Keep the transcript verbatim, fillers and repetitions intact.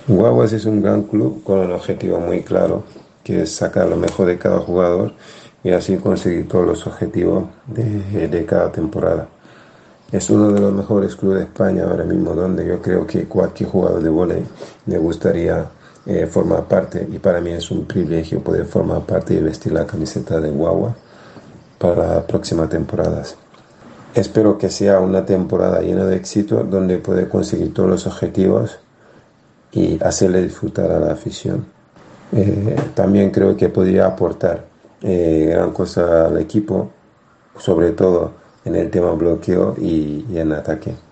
Guaguas es un gran club con un objetivo muy claro, que es sacar lo mejor de cada jugador y así conseguir todos los objetivos de, de cada temporada. Es uno de los mejores clubes de España ahora mismo, donde yo creo que cualquier jugador de vóley le gustaría eh, formar parte, y para mí es un privilegio poder formar parte y vestir la camiseta de Guagua para las próximas temporadas. Espero que sea una temporada llena de éxito donde pueda conseguir todos los objetivos y hacerle disfrutar a la afición. Eh, también creo que podría aportar eh, gran cosa al equipo, sobre todo en el tema bloqueo y, y en ataque.